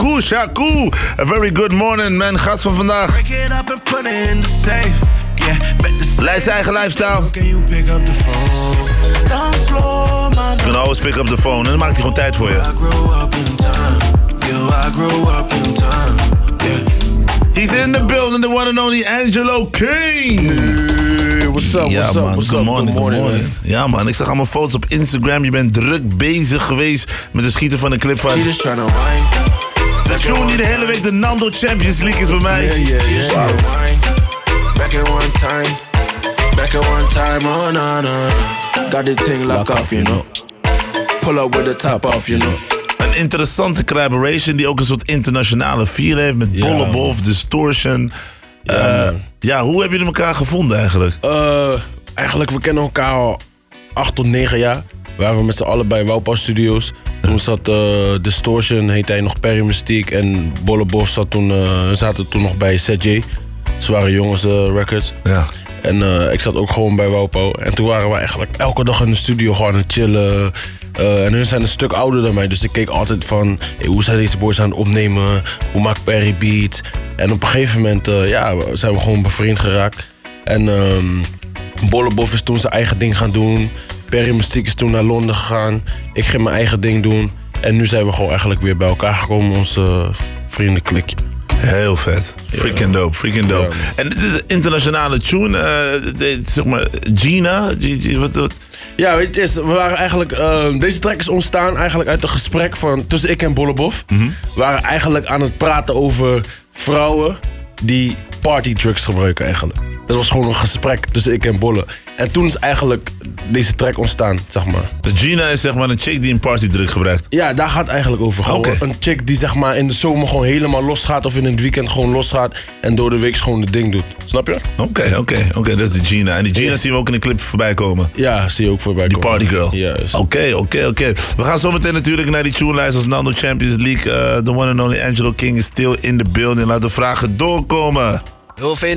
Shaku. A very good morning, man. Gast van vandaag. Leidt zijn eigen lifestyle. You can always pick up the phone. En dan maakt hij gewoon tijd voor je. He's in the building, the one and only Angelo King. Hey, what's up, ja, what's man, up, what's good up? Morning, Good morning, man. Ja man, ik zag allemaal foto's op Instagram. Je bent druk bezig geweest met het schieten van een clip van... De tune die de hele week de Nando Champions League is bij mij. Yeah. Wow. Back at one time, oh no, no. Got the thing lock off, you know. Pull up with the top off, you know. Een interessante collaboration die ook een soort internationale feel heeft met Bollebof, Distortion. Ja, hoe hebben jullie elkaar gevonden eigenlijk? Eigenlijk, we kennen elkaar al 8 tot 9 jaar. We waren met z'n allen bij Wauwpauw Studios. Toen zat Distortion, heette hij nog Perry Mystique. En Bollebof zaten toen nog bij ZJ. Ze waren jongens records. Ja. En ik zat ook gewoon bij Wauwpauw. En toen waren we eigenlijk elke dag in de studio gewoon aan het chillen. En hun zijn een stuk ouder dan mij. Dus ik keek altijd van, hey, hoe zijn deze boys aan het opnemen? Hoe maakt Perry beats? En op een gegeven moment zijn we gewoon bevriend geraakt. En Bollebof is toen zijn eigen ding gaan doen. Perry Mystique is toen naar Londen gegaan. Ik ging mijn eigen ding doen. En nu zijn we gewoon eigenlijk weer bij elkaar gekomen. Ons vriendenklikje. Heel vet. Freaking dope. Ja, en dit is een internationale tune. Zeg maar, Gina. Wat? Ja, weet je, we waren eigenlijk... deze track is ontstaan eigenlijk uit een gesprek tussen ik en Bollebof. We waren eigenlijk aan het praten over vrouwen die partydrugs gebruiken eigenlijk. Dat was gewoon een gesprek tussen ik en Bolle. En toen is eigenlijk deze track ontstaan, zeg maar. De Gina is zeg maar een chick die een partydrug gebruikt. Ja, daar gaat het eigenlijk over. Gewoon een chick die zeg maar in de zomer gewoon helemaal losgaat of in het weekend gewoon losgaat en door de week gewoon het ding doet. Snap je? Oké, dat is de Gina. En die Gina zien we ook in de clip voorbij komen. Ja, zie je ook voorbij die komen. Die partygirl. Juist. Oké. We gaan zo meteen natuurlijk naar die tune-lijst als Nando Champions League. The one and only Angelo King is still in the building. Laat de vragen doorkomen. Heel veel